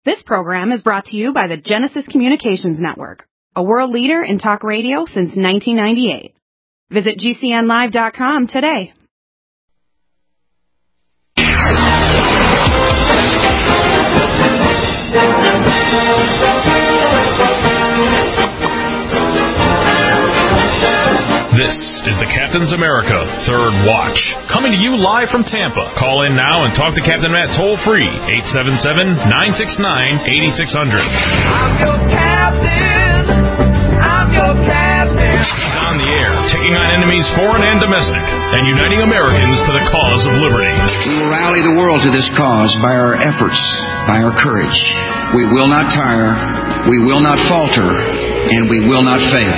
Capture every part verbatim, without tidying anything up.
This program is brought to you by the Genesis Communications Network, a world leader in talk radio since nineteen ninety-eight. Visit G C N live dot com today. This is the Captain's America Third Watch, coming to you live from Tampa. Call in now and talk to Captain Matt toll-free, eight seven seven, nine six nine, eight six zero zero. I'm your captain. I'm your captain. He's on the air, taking on enemies foreign and domestic, and uniting Americans to the cause of liberty. We will rally the world to this cause by our efforts, by our courage. We will not tire, we will not falter, and we will not fail.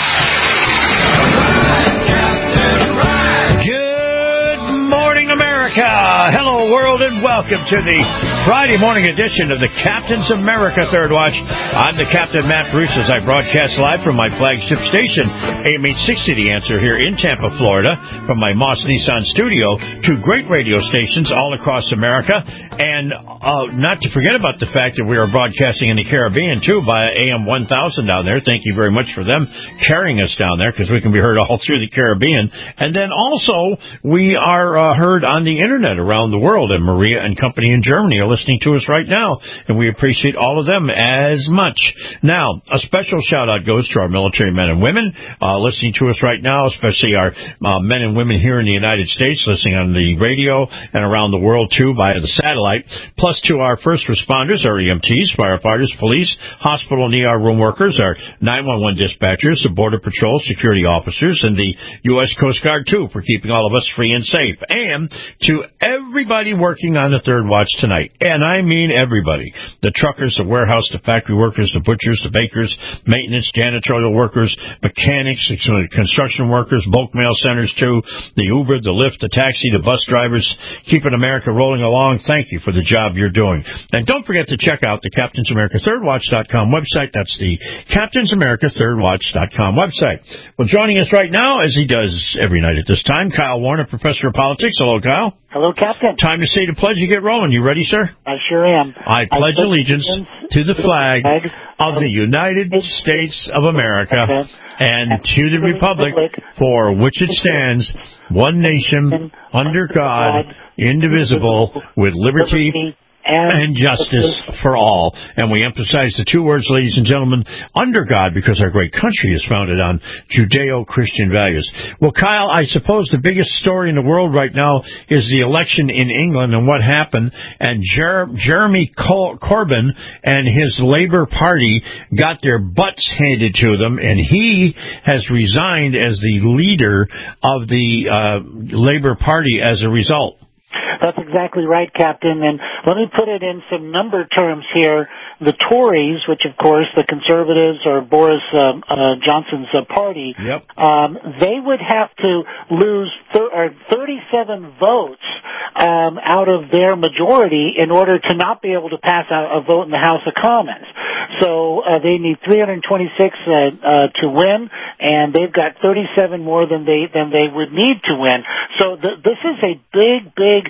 Good morning, America. Hello, world, and welcome to the Friday morning edition of the Captain's America Third Watch. I'm the Captain, Matt Bruce, as I broadcast live from my flagship station, A M eight sixty, The Answer, here in Tampa, Florida, from my Moss Nissan studio to great radio stations all across America. And uh, not to forget about the fact that we are broadcasting in the Caribbean, too, by A M one thousand down there. Thank you very much for them carrying us down there, because we can be heard all through the Caribbean. And then also, we are uh, heard on the Internet around the world, and Maria and company in Germany are listening to us right now, and we appreciate all of them as much. Now, a special shout-out goes to our military men and women uh, listening to us right now, especially our uh, men and women here in the United States listening on the radio and around the world, too, via the satellite, plus to our first responders, our E M Ts, firefighters, police, hospital and E R room workers, our nine one one dispatchers, the Border Patrol security officers, and the U S Coast Guard, too, for keeping all of us free and safe. And to everybody working on the Third Watch tonight, and I mean everybody, the truckers, the warehouse, the factory workers, the butchers, the bakers, maintenance, janitorial workers, mechanics, construction workers, bulk mail centers, too, the Uber, the Lyft, the taxi, the bus drivers, keeping America rolling along. Thank you for the job you're doing. And don't forget to check out the Captain's America Third Watch dot com website. That's the Captain's America Third Watch dot com website. Well, joining us right now, as he does every night at this time, Kyle Warner, professor of politics. Hello, Kyle. Hello, Captain. Time to say the pledge and get rolling. You ready, sir? I sure am. I pledge I allegiance to the flag of the United States of America and to the republic for which it stands, one nation, under God, indivisible, with liberty and justice for all. And we emphasize the two words, ladies and gentlemen, under God, because our great country is founded on Judeo-Christian values. Well, Kyle, I suppose the biggest story in the world right now is the election in England and what happened. And Jer- Jeremy Cor- Corbyn and his Labour Party got their butts handed to them, and he has resigned as the leader of the uh, Labour Party as a result. That's exactly right, Captain. And let me put it in some number terms here. The Tories, which of course the Conservatives or Boris uh, uh, Johnson's uh, party, yep. um, they would have to lose thir- or thirty-seven votes um, out of their majority in order to not be able to pass a, a vote in the House of Commons. So uh, they need three hundred twenty-six uh, uh, to win, and they've got thirty-seven more than they than they would need to win. So th- this is a big, big,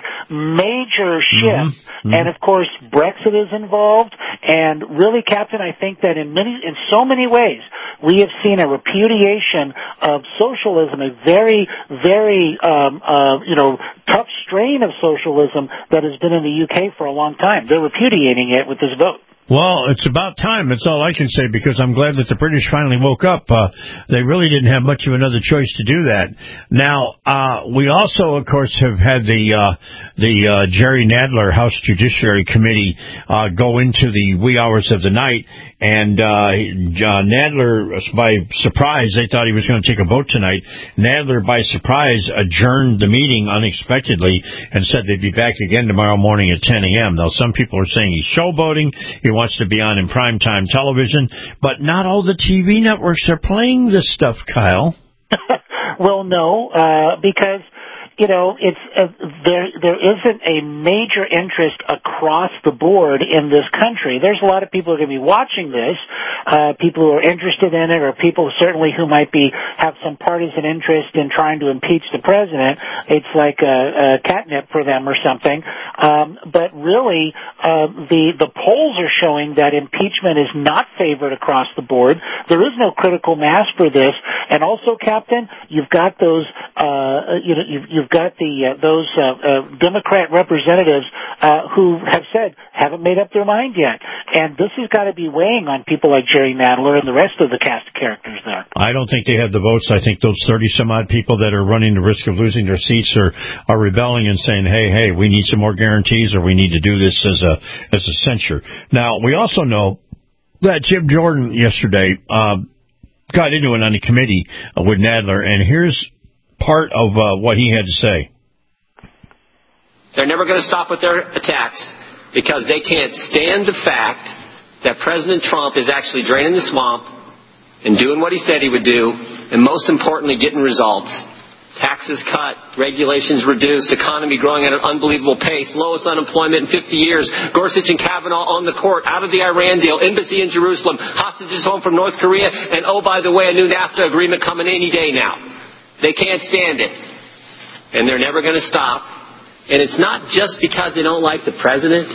major shift, mm-hmm. Mm-hmm. and of course Brexit is involved. And really, Captain, I think that in many, in so many ways, we have seen a repudiation of socialism, a very, very, um, uh, you know, tough strain of socialism that has been in the U K for a long time. They're repudiating it with this vote. Well, it's about time. That's all I can say, because I'm glad that the British finally woke up. Uh, they really didn't have much of another choice to do that. Now, uh, we also, of course, have had the, uh, the, uh, Jerry Nadler House Judiciary Committee, uh, go into the wee hours of the night. And, uh, uh, Nadler, by surprise, they thought he was going to take a vote tonight. Nadler, by surprise, adjourned the meeting unexpectedly and said they'd be back again tomorrow morning at ten a.m. Now, some people are saying he's showboating. He wants to be on in primetime television, but not all the T V networks are playing this stuff, Kyle. Well, no, uh, because you know, it's uh, there. There isn't a major interest across the board in this country. There's a lot of people who are going to be watching this, uh, people who are interested in it, or people certainly who might be have some partisan interest in trying to impeach the president. It's like a, a catnip for them or something. Um, but really, uh, the the polls are showing that impeachment is not favored across the board. There is no critical mass for this, and also, Captain, you've got those, uh, you know, you've, you've got the uh, those uh, uh, Democrat representatives uh, who have said haven't made up their mind yet, and this has got to be weighing on people like Jerry Nadler and the rest of the cast of characters there. I don't think they have the votes. I think those thirty some odd people that are running the risk of losing their seats are are rebelling and saying, "Hey, hey, we need some more guarantees, or we need to do this as a as a censure." Now, we also know that Jim Jordan yesterday uh, got into it on the committee uh, with Nadler, and here's part of uh, what he had to say. They're never going to stop with their attacks because they can't stand the fact that President Trump is actually draining the swamp and doing what he said he would do, and most importantly, getting results. Taxes cut, regulations reduced, economy growing at an unbelievable pace, lowest unemployment in fifty years, Gorsuch and Kavanaugh on the court, out of the Iran deal, embassy in Jerusalem, hostages home from North Korea, and oh, by the way, a new NAFTA agreement coming any day now. They can't stand it. And they're never going to stop. And it's not just because they don't like the president.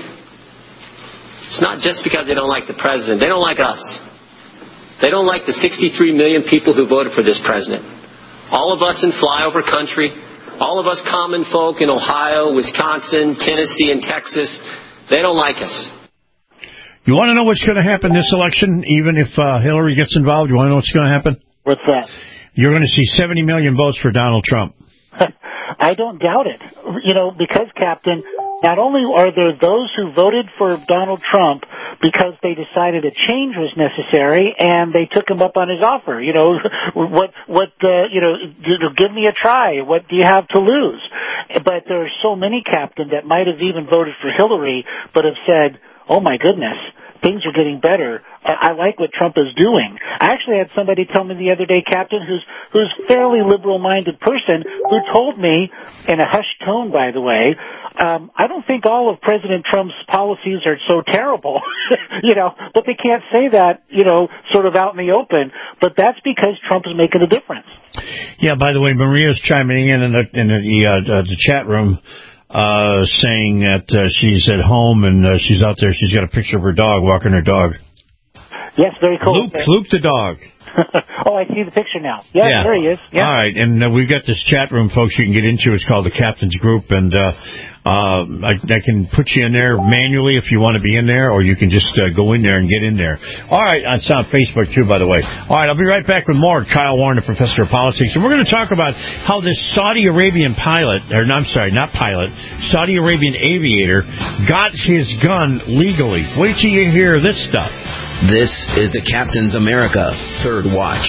It's not just because they don't like the president. They don't like us. They don't like the sixty-three million people who voted for this president. All of us in flyover country, all of us common folk in Ohio, Wisconsin, Tennessee, and Texas, they don't like us. You want to know what's going to happen this election, even if uh, Hillary gets involved? You want to know what's going to happen? What's that? You're going to see seventy million votes for Donald Trump. I don't doubt it. You know, because, Captain, not only are there those who voted for Donald Trump because they decided a change was necessary and they took him up on his offer. You know, what, what, uh, you know, give me a try. What do you have to lose? But there are so many, Captain, that might have even voted for Hillary but have said, oh my goodness, things are getting better. I like what Trump is doing. I actually had somebody tell me the other day, Captain, who's who's a fairly liberal-minded person, who told me, in a hushed tone, by the way, um, I don't think all of President Trump's policies are so terrible, you know, but they can't say that, you know, sort of out in the open. But that's because Trump is making a difference. Yeah, by the way, Maria's chiming in in the, in the, uh, the chat room. Uh, saying that uh, she's at home and uh, she's out there. She's got a picture of her dog, walking her dog. Yes, very cool. Luke, Luke the dog. Oh, I see the picture now. Yeah, yeah. There he is. Yeah. All right, and uh, we've got this chat room, folks, you can get into. It's called the Captain's Group, and uh, uh, I, I can put you in there manually if you want to be in there, or you can just uh, go in there and get in there. All right, it's on Facebook, too, by the way. All right, I'll be right back with more. Kyle Warren, the professor of politics, and we're going to talk about how this Saudi Arabian pilot, or no, I'm sorry, not pilot, Saudi Arabian aviator got his gun legally. Wait till you hear this stuff. This is the Captain's America Third Watch.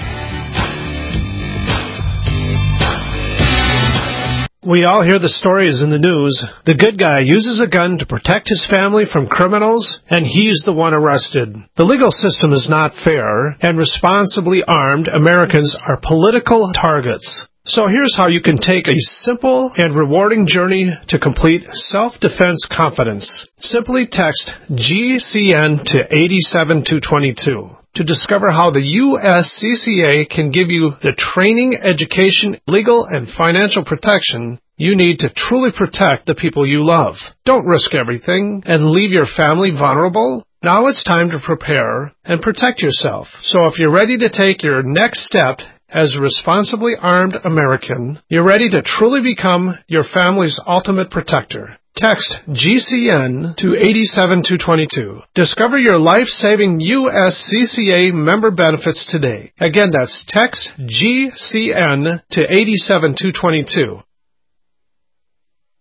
We all hear the stories in the news. The good guy uses a gun to protect his family from criminals, and he's the one arrested. The legal system is not fair, and responsibly armed Americans are political targets. So here's how you can take a simple and rewarding journey to complete self-defense confidence. Simply text G C N to eight seven two two two to discover how the U S C C A can give you the training, education, legal, and financial protection you need to truly protect the people you love. Don't risk everything and leave your family vulnerable. Now it's time to prepare and protect yourself. So if you're ready to take your next step as a responsibly armed American, you're ready to truly become your family's ultimate protector. Text G C N to eight seven two two two. Discover your life-saving U S C C A member benefits today. Again, that's text G C N to eight seven two two two.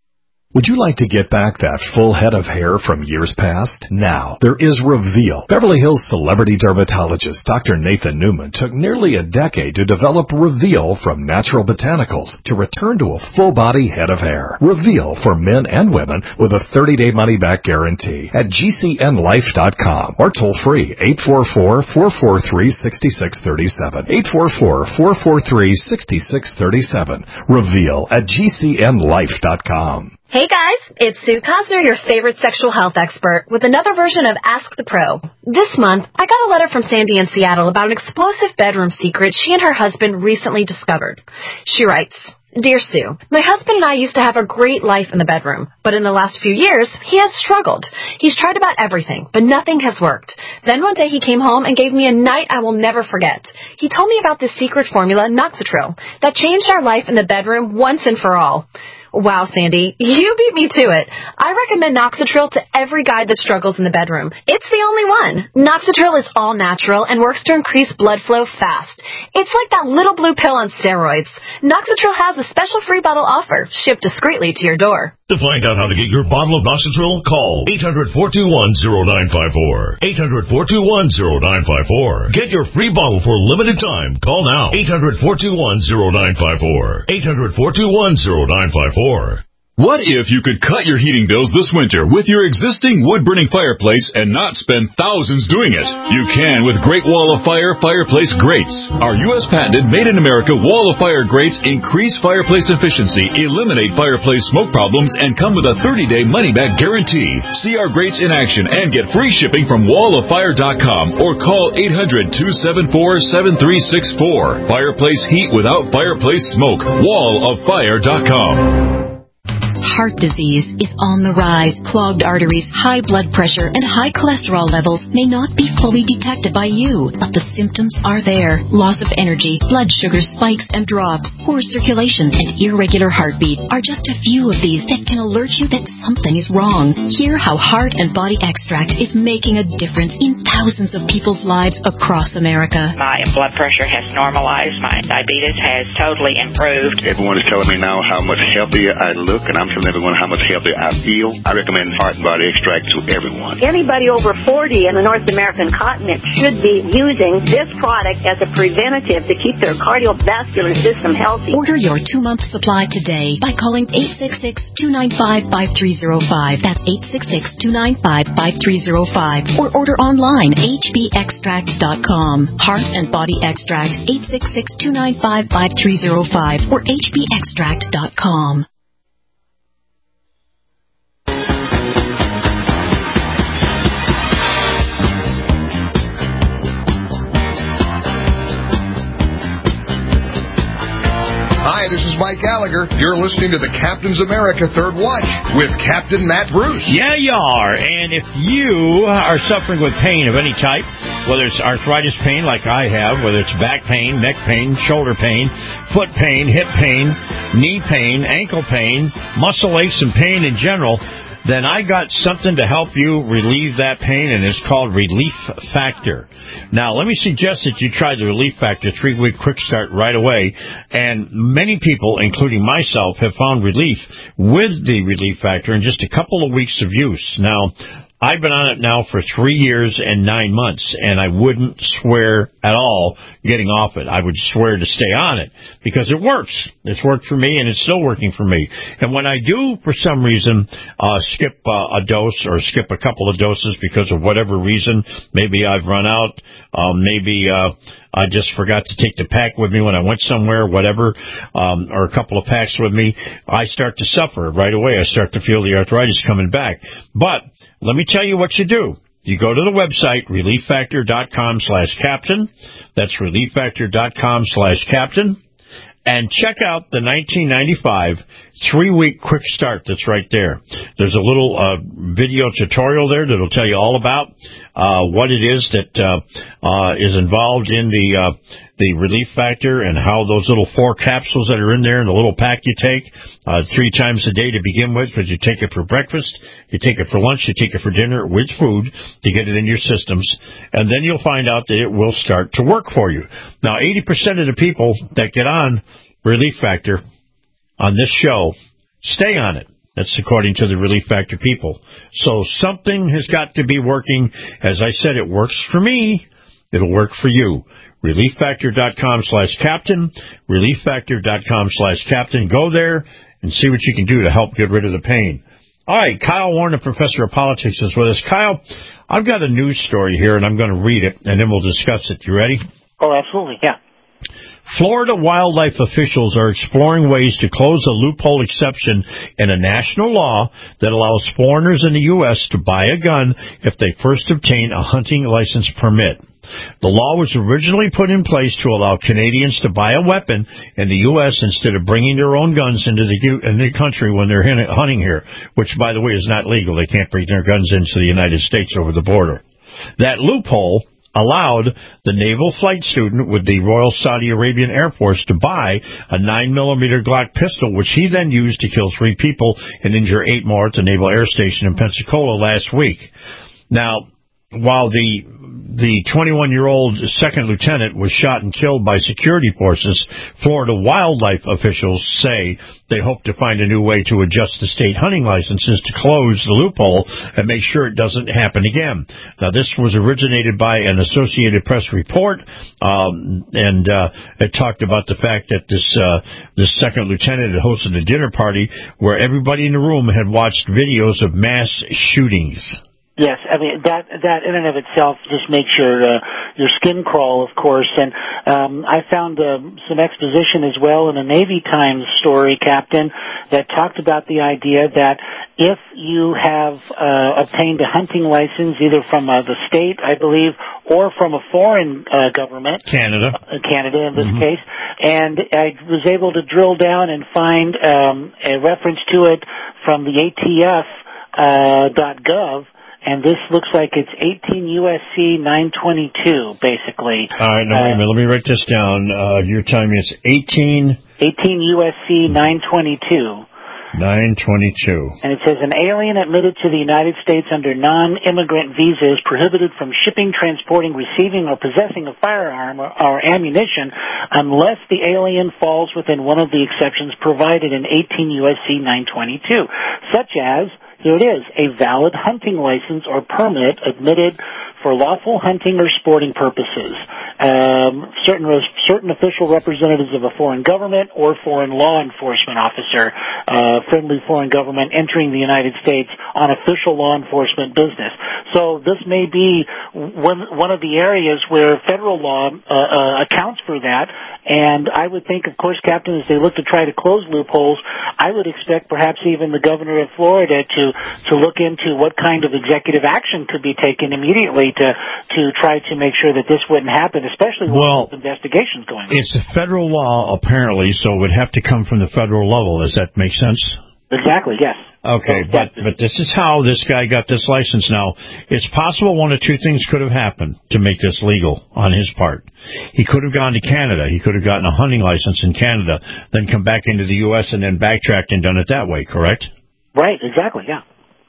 Would you like to get back that full head of hair from years past? Now, there is Reveal. Beverly Hills celebrity dermatologist Doctor Nathan Newman took nearly a decade to develop Reveal from natural botanicals to return to a full-body head of hair. Reveal for men and women with a thirty-day money-back guarantee at G C N life dot com or toll-free eight four four, four four three, six six three seven. eight four four, four four three, six six three seven. Reveal at G C N life dot com. Hey guys, it's Sue Cosner, your favorite sexual health expert, with another version of Ask the Pro. This month, I got a letter from Sandy in Seattle about an explosive bedroom secret she and her husband recently discovered. She writes, Dear Sue, my husband and I used to have a great life in the bedroom, but in the last few years, he has struggled. He's tried about everything, but nothing has worked. Then one day he came home and gave me a night I will never forget. He told me about this secret formula, Noxitril, that changed our life in the bedroom once and for all. Wow, Sandy, you beat me to it. I recommend Noxitril to every guy that struggles in the bedroom. It's the only one. Noxitril is all natural and works to increase blood flow fast. It's like that little blue pill on steroids. Noxitril has a special free bottle offer, shipped discreetly to your door. To find out how to get your bottle of Noxitril, call eight hundred, four two one, zero nine five four. eight hundred, four two one, zero nine five four. Get your free bottle for a limited time. Call now. eight hundred, four two one, zero nine five four. eight hundred, four two one, zero nine five four. What if you could cut your heating bills this winter with your existing wood-burning fireplace and not spend thousands doing it? You can with Great Wall of Fire Fireplace Grates. Our U S patented made-in-America Wall of Fire grates increase fireplace efficiency, eliminate fireplace smoke problems, and come with a thirty-day money-back guarantee. See our grates in action and get free shipping from wall of fire dot com or call eight hundred, two seven four, seven three six four. Fireplace heat without fireplace smoke. wall of fire dot com. Heart disease is on the rise. Clogged arteries, high blood pressure, and high cholesterol levels may not be fully detected by you, but the symptoms are there. Loss of energy, blood sugar spikes and drops, poor circulation, and irregular heartbeat are just a few of these that can alert you that something is wrong. Hear how Heart and Body Extract is making a difference in thousands of people's lives across America. My blood pressure has normalized. My diabetes has totally improved. Everyone is telling me now how much healthier I look, and I'm telling everyone how much healthier I feel. I recommend Heart and Body Extract to everyone. Anybody over forty in the North American continent should be using this product as a preventative to keep their cardiovascular system healthy. Order your two-month supply today by calling eight six six, two nine five, five three zero five. That's eight six six, two nine five, five three zero five. Or order online, h b extract dot com. Heart and Body Extract, eight six six, two nine five, five three zero five or h b extract dot com. Hi, this is Mike Gallagher. You're listening to the Captain's America Third Watch with Captain Matt Bruce. Yeah, you are. And if you are suffering with pain of any type, whether it's arthritis pain like I have, whether it's back pain, neck pain, shoulder pain, foot pain, hip pain, knee pain, ankle pain, muscle aches and pain in general, then I got something to help you relieve that pain, and it's called Relief Factor. Now, let me suggest that you try the Relief Factor three-week quick start right away, and many people, including myself, have found relief with the Relief Factor in just a couple of weeks of use. Now, I've been on it now for three years and nine months, and I wouldn't swear at all getting off it. I would swear to stay on it because it works. It's worked for me, and it's still working for me. And when I do, for some reason, uh, skip uh, a dose or skip a couple of doses because of whatever reason, maybe I've run out, um, maybe uh, I just forgot to take the pack with me when I went somewhere, whatever, um, or a couple of packs with me, I start to suffer right away. I start to feel the arthritis coming back. But let me tell you what you do. You go to the website, relief factor dot com slash captain. That's relief factor dot com slash captain. And check out the nineteen ninety-five three-week quick start that's right there. There's a little uh, video tutorial there that will tell you all about uh, what it is that uh, uh, is involved in the uh, the Relief Factor and how those little four capsules that are in there and the little pack you take uh, three times a day to begin with, because you take it for breakfast, you take it for lunch, you take it for dinner with food to get it in your systems, and then you'll find out that it will start to work for you. Now, eighty percent of the people that get on Relief Factor on this show stay on it. That's according to the Relief Factor people. So something has got to be working. As I said, it works for me. It'll work for you. ReliefFactor.com slash captain. ReliefFactor.com slash captain. Go there and see what you can do to help get rid of the pain. All right, Kyle Warner, professor of politics, is with us. Kyle, I've got a news story here, and I'm going to read it, and then we'll discuss it. You ready? Oh, absolutely, yeah. Florida wildlife officials are exploring ways to close a loophole exception in a national law that allows foreigners in the U S to buy a gun if they first obtain a hunting license permit. The law was originally put in place to allow Canadians to buy a weapon in the U S instead of bringing their own guns into the, in the country when they're hunting here, which, by the way, is not legal. They can't bring their guns into the United States over the border. That loophole allowed the naval flight student with the Royal Saudi Arabian Air Force to buy a nine millimeter Glock pistol, which he then used to kill three people and injure eight more at the Naval Air Station in Pensacola last week. Now, while the the twenty-one-year-old second lieutenant was shot and killed by security forces, Florida wildlife officials say they hope to find a new way to adjust the state hunting licenses to close the loophole and make sure it doesn't happen again. Now, this was originated by an Associated Press report, um, and uh, it talked about the fact that this uh, this second lieutenant had hosted a dinner party where everybody in the room had watched videos of mass shootings. Yes, I mean, that that in and of itself just makes your uh, your skin crawl, of course. And um, I found uh, some exposition as well in a Navy Times story, Captain, that talked about the idea that if you have uh, obtained a hunting license either from uh, the state, I believe, or from a foreign uh, government, Canada, uh, Canada in this mm-hmm. case, and I was able to drill down and find um, a reference to it from the A T F uh, .gov. And this looks like it's eighteen U S C nine twenty-two, basically. All right, now wait a minute. Let me write this down. Uh, you're telling me it's eighteen... eighteen U S C nine twenty-two. nine twenty-two. And it says, an alien admitted to the United States under non-immigrant visa is prohibited from shipping, transporting, receiving, or possessing a firearm or, or ammunition unless the alien falls within one of the exceptions provided in eighteen U S C nine twenty-two, such as... Here it is, a valid hunting license or permit admitted for lawful hunting or sporting purposes. Um, certain certain official representatives of a foreign government or foreign law enforcement officer, uh, friendly foreign government entering the United States on official law enforcement business. So this may be one one of the areas where federal law uh, uh, accounts for that. And I would think, of course, Captain, as they look to try to close loopholes, I would expect perhaps even the governor of Florida to, to look into what kind of executive action could be taken immediately to, to try to make sure that this wouldn't happen, especially with well, investigations going on. It's a federal law, apparently, so it would have to come from the federal level. Does that make sense? Exactly, yes. Okay, so, but but this is how this guy got this license now. It's possible one of two things could have happened to make this legal on his part. He could have gone to Canada. He could have gotten a hunting license in Canada, then come back into the U S and then backtracked and done it that way, correct? Right, exactly, yeah.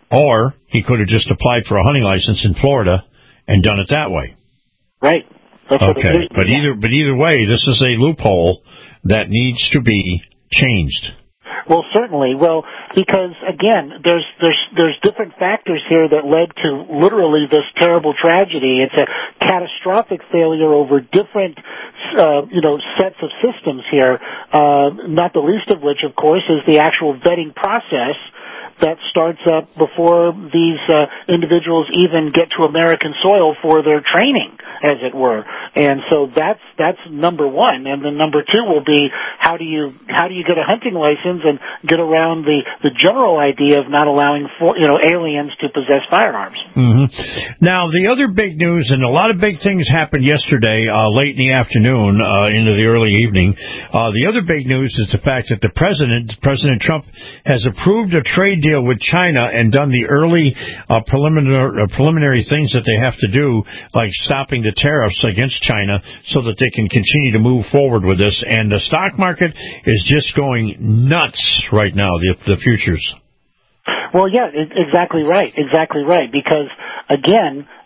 Or he could have just applied for a hunting license in Florida and done it that way. Right. That's okay, but yeah. either but either way, this is a loophole that needs to be changed. Well, certainly. Well, because again, there's there's there's different factors here that led to literally this terrible tragedy. It's a catastrophic failure over different, uh, you know, sets of systems here. Uh, not the least of which, of course, is the actual vetting process that starts up before these uh, individuals even get to American soil for their training, as it were. And so that's that's number one. And then number two will be how do you how do you get a hunting license and get around the, the general idea of not allowing for, you know aliens to possess firearms. Mm-hmm. Now the other big news, and a lot of big things happened yesterday, uh, late in the afternoon uh, into the early evening. Uh, the other big news is the fact that the president, President Trump, has approved a trade deal with China and done the early uh, preliminary, uh, preliminary things that they have to do, like stopping the tariffs against China so that they can continue to move forward with this. And the stock market is just going nuts right now, the, the futures. Well, yeah, exactly right, exactly right, because, again,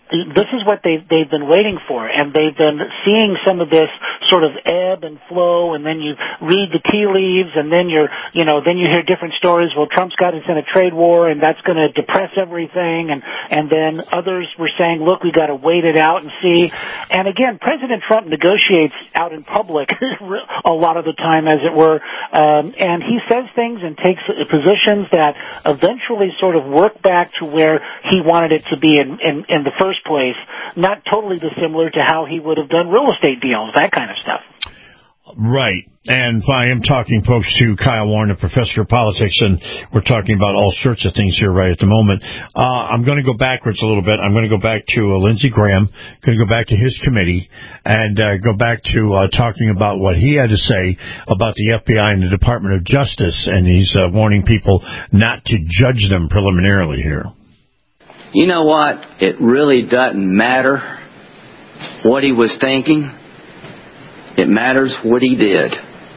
this is what they've, they've been waiting for, and they've been seeing some of this sort of ebb and flow, and then you read the tea leaves, and then you're, you know, then you hear different stories. Well, Trump's got us in a trade war, and that's going to depress everything, and, and then others were saying, look, we got to wait it out and see. And again, President Trump negotiates out in public a lot of the time, as it were, um, and he says things and takes positions that eventually sort of work back to where he wanted it to be in, in, in the first place, not totally dissimilar to how he would have done real estate deals, that kind of stuff. Right. And I am talking, folks, to Kyle Warren, a professor of politics, and we're talking about all sorts of things here right at the moment. Uh, I'm going to go backwards a little bit. I'm going to go back to uh, Lindsey Graham, going to go back to his committee, and uh, go back to uh, talking about what he had to say about the F B I and the Department of Justice, and he's uh, warning people not to judge them preliminarily here. You know what? It really doesn't matter what he was thinking. It matters what he did.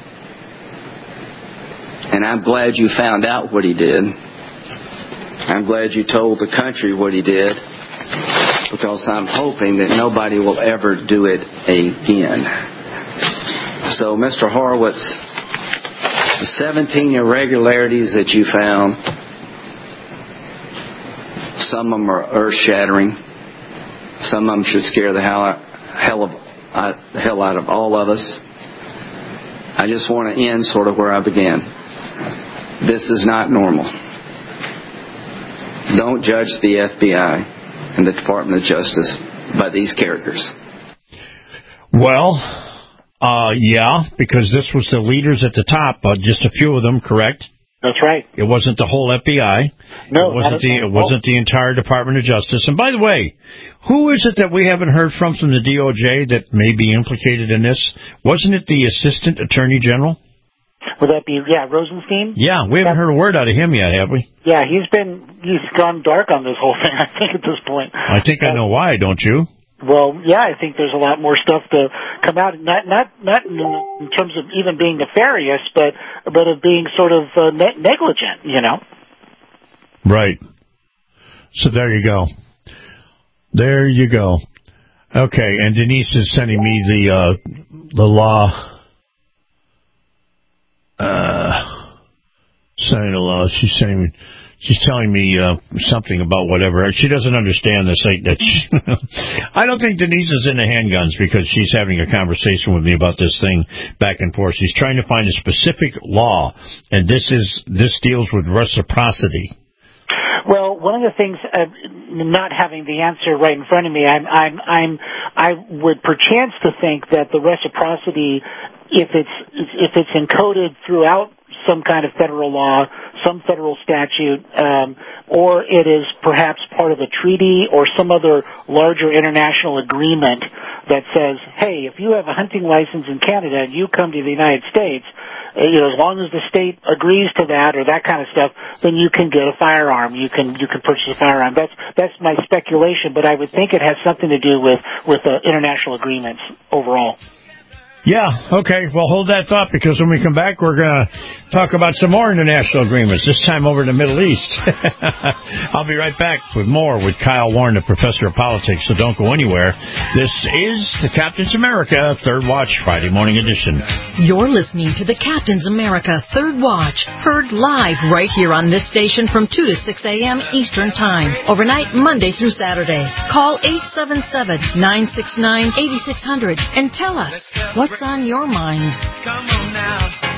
And I'm glad you found out what he did. I'm glad you told the country what he did, because I'm hoping that nobody will ever do it again. So, Mister Horowitz, the seventeen irregularities that you found, some of them are earth-shattering. Some of them should scare the hell out, hell of, uh, the hell out of all of us. I just want to end sort of where I began. This is not normal. Don't judge the F B I and the Department of Justice by these characters. Well, uh, yeah, because this was the leaders at the top, uh, just a few of them, correct? That's right. It wasn't the whole F B I. No, it wasn't the it wasn't the entire Department of Justice. And by the way, who is it that we haven't heard from from the D O J that may be implicated in this? Wasn't it the Assistant Attorney General? Would that be, yeah, Rosenstein? Yeah, we haven't heard a word out of him yet, have we? Yeah, he's been, he's gone dark on this whole thing, I think, at this point. I think uh, I know why, don't you? Well, yeah, I think there's a lot more stuff to come out, not not not in terms of even being nefarious, but but of being sort of uh, ne- negligent, you know? Right. So there you go. There you go. Okay, and Denise is sending me the uh, the law. Uh, sending the law. She's saying, she's telling me uh, something about whatever. She doesn't understand this. I, that she, I don't think Denise is into handguns because she's having a conversation with me about this thing back and forth. She's trying to find a specific law, and this is this deals with reciprocity. Well, one of the things, uh, not having the answer right in front of me, I'm, I'm, I'm, I would perchance to think that the reciprocity, if it's if it's encoded throughout some kind of federal law, some federal statute, um, or it is perhaps part of a treaty or some other larger international agreement that says, hey, if you have a hunting license in Canada and you come to the United States, you know, as long as the state agrees to that or that kind of stuff, then you can get a firearm. You can you can purchase a firearm. That's that's my speculation, but I would think it has something to do with with uh, international agreements overall. Yeah, okay. Well, hold that thought, because when we come back, we're going to talk about some more international agreements, this time over in the Middle East. I'll be right back with more with Kyle Warren, the professor of politics, so don't go anywhere. This is the Captain's America Third Watch Friday morning edition. You're listening to the Captain's America Third Watch, heard live right here on this station from two to six a.m. Eastern Time, overnight Monday through Saturday. Call eight seven seven, nine six nine, eight six zero zero and tell us what's on your mind. Come on now.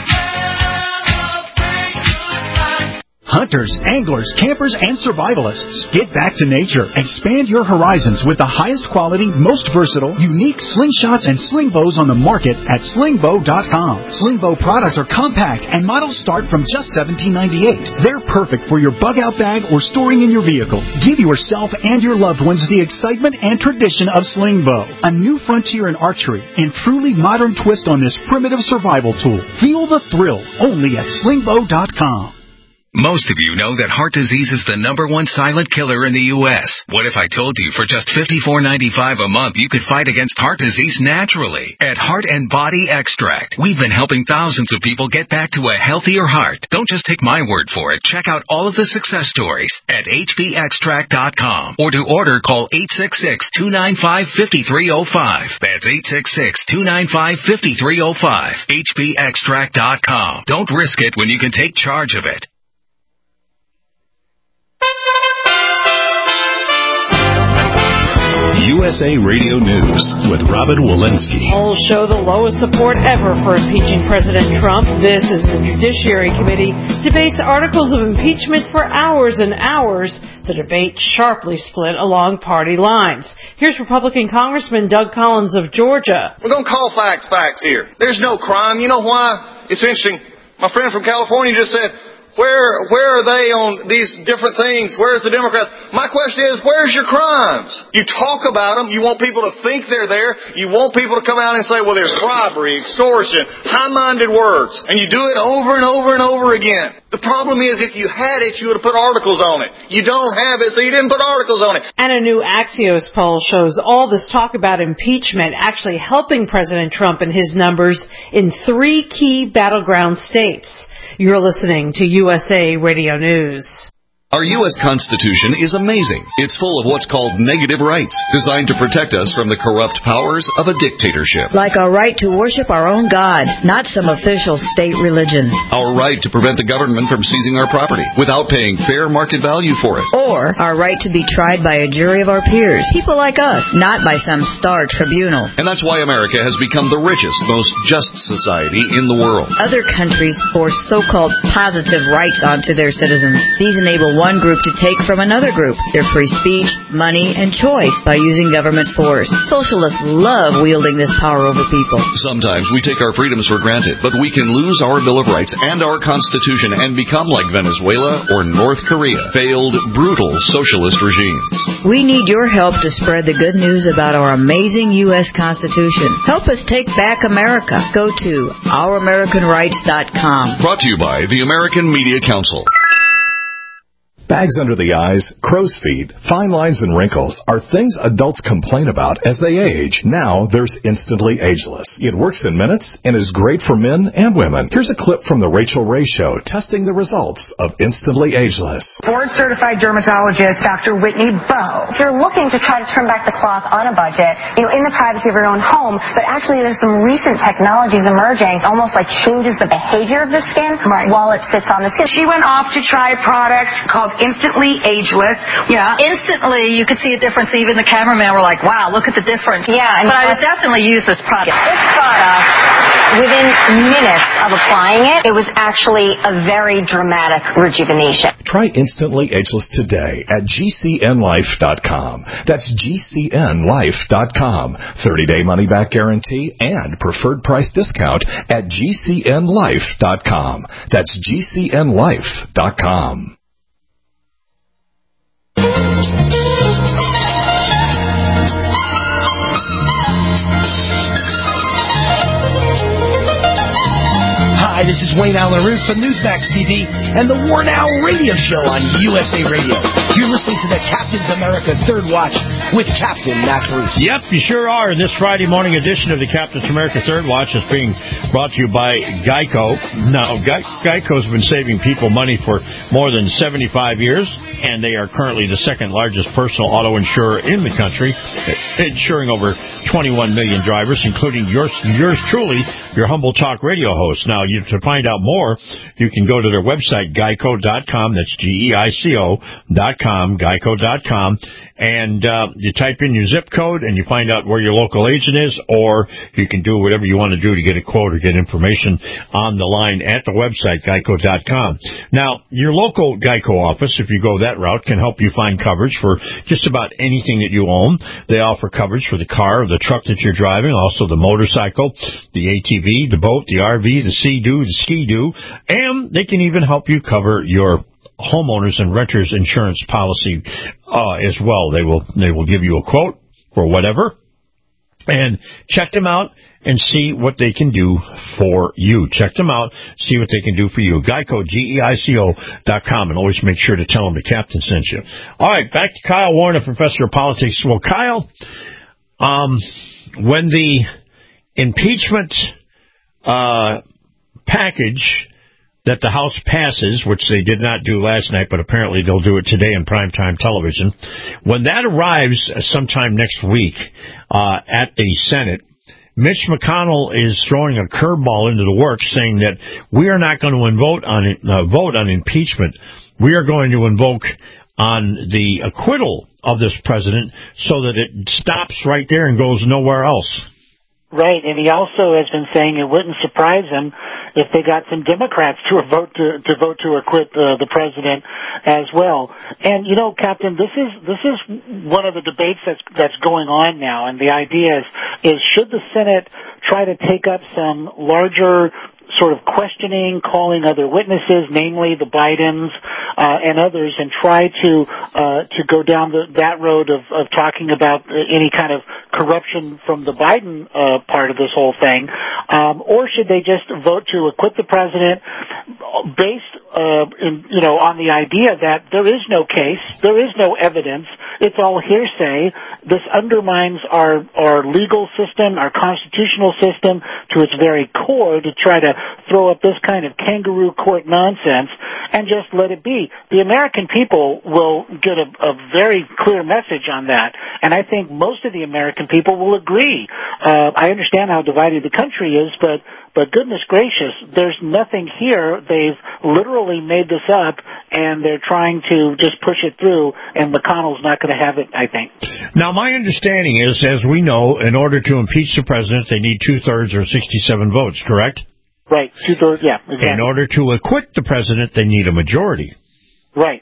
Hunters, anglers, campers, and survivalists. Get back to nature. Expand your horizons with the highest quality, most versatile, unique slingshots and sling bows on the market at sling bow dot com. Sling bow products are compact and models start from just seventeen ninety-eight. They're perfect for your bug-out bag or storing in your vehicle. Give yourself and your loved ones the excitement and tradition of sling bow. A new frontier in archery and truly modern twist on this primitive survival tool. Feel the thrill only at sling bow dot com. Most of you know that heart disease is the number one silent killer in the U S What if I told you for just fifty-four ninety-five a month you could fight against heart disease naturally? At Heart and Body Extract, we've been helping thousands of people get back to a healthier heart. Don't just take my word for it. Check out all of the success stories at H B extract dot com, or to order, call eight six six, two nine five, five three zero five. That's eight six six, two nine five, five three zero five. H B extract dot com. Don't risk it when you can take charge of it. U S A Radio News with Robin Walensky. Polls show the lowest support ever for impeaching President Trump. This is the Judiciary Committee debates articles of impeachment for hours and hours. The debate sharply split along party lines. Here's Republican Congressman Doug Collins of Georgia. We're going to call facts facts here. There's no crime. You know why? It's interesting. My friend from California just said, Where where are they on these different things? Where's the Democrats? My question is, where's your crimes? You talk about them. You want people to think they're there. You want people to come out and say, well, there's bribery, extortion, high-minded words. And you do it over and over and over again. The problem is, if you had it, you would have put articles on it. You don't have it, so you didn't put articles on it. And a new Axios poll shows all this talk about impeachment actually helping President Trump and his numbers in three key battleground states. You're listening to U S A Radio News. Our U S Constitution is amazing. It's full of what's called negative rights, designed to protect us from the corrupt powers of a dictatorship. Like our right to worship our own God, not some official state religion. Our right to prevent the government from seizing our property without paying fair market value for it. Or our right to be tried by a jury of our peers, people like us, not by some star tribunal. And that's why America has become the richest, most just society in the world. Other countries force so-called positive rights onto their citizens. These enable one group to take from another group their free speech, money, and choice by using government force. Socialists love wielding this power over people. Sometimes we take our freedoms for granted, but we can lose our Bill of Rights and our Constitution and become like Venezuela or North Korea, failed, brutal socialist regimes. We need your help to spread the good news about our amazing U S Constitution. Help us take back America. Go to our american rights dot com. Brought to you by the American Media Council. Bags under the eyes, crow's feet, fine lines, and wrinkles are things adults complain about as they age. Now there's Instantly Ageless. It works in minutes and is great for men and women. Here's a clip from the Rachel Ray Show testing the results of Instantly Ageless. Board-certified dermatologist Doctor Whitney Bowe. If you're looking to try to turn back the clock on a budget, you know, in the privacy of your own home, but actually there's some recent technologies emerging, almost like changes the behavior of the skin right. while it sits on the skin. She went off to try a product called Instantly Ageless. Yeah. Instantly, you could see a difference. Even the cameraman were like, wow, look at the difference. Yeah. And but I would definitely use this product. This product, within minutes of applying it, it was actually a very dramatic rejuvenation. Try Instantly Ageless today at G C N life dot com. That's G C N life dot com. thirty-day money-back guarantee and preferred price discount at G C N life dot com. That's G C N life dot com. Hi, this is Wayne Allen Root from Newsmax T V and the War Now Radio Show on U S A Radio. You're listening to the Captain's America Third Watch with Captain Matt Bruce. Yep, you sure are. This Friday morning edition of the Captain's America Third Watch is being brought to you by Geico. Now, Ge- Geico's been saving people money for more than seventy-five years, and they are currently the second largest personal auto insurer in the country, insuring over twenty-one million drivers, including yours, yours truly, your humble talk radio host. Now, you, to find out more, you can go to their website, geico dot com. That's G E I C O dot com, geico dot com. And uh, you type in your zip code and you find out where your local agent is, or you can do whatever you want to do to get a quote or get information on the line at the website, geico dot com. Now, your local Geico office, if you go that route, can help you find coverage for just about anything that you own. They offer coverage for the car or the truck that you're driving, also the motorcycle, the A T V, the boat, the R V, the Sea-Doo, the Ski-Doo, and they can even help you cover your homeowners and renters insurance policy uh, as well. They will they will give you a quote for whatever, and check them out and see what they can do for you. Check them out, see what they can do for you. Geico, G E I C O dot com, and always make sure to tell them the captain sent you. All right, back to Kyle Warner, professor of politics. Well, Kyle, um, when the impeachment uh, package that the House passes, which they did not do last night, but apparently they'll do it today in primetime television, when that arrives sometime next week uh, at the Senate, Mitch McConnell is throwing a curveball into the works, saying that we are not going to vote on uh, vote on impeachment. We are going to invoke on the acquittal of this president so that it stops right there and goes nowhere else. Right, and he also has been saying it wouldn't surprise him if they got some Democrats to vote to, to vote to acquit the, the president as well. And you know, Captain, this is this is one of the debates that's that's going on now, and the idea is is should the Senate try to take up some larger sort of questioning, calling other witnesses, namely the Bidens uh, and others, and try to uh, to go down the, that road of, of talking about any kind of corruption from the Biden uh, part of this whole thing, um, or should they just vote to acquit the president based, uh, in, you know, on the idea that there is no case, there is no evidence, it's all hearsay. This undermines our our legal system, our constitutional system to its very core to try to throw up this kind of kangaroo court nonsense and just let it be. The American people will get a, a very clear message on that, and I think most of the American people will agree. Uh, I understand how divided the country is, but but goodness gracious, there's nothing here. They've literally made this up, and they're trying to just push it through, and McConnell's not going to have it, I think. Now, my understanding is, as we know, in order to impeach the president, they need two-thirds or sixty-seven votes, correct? Right, two-thirds, yeah, exactly. In order to acquit the president, they need a majority. Right.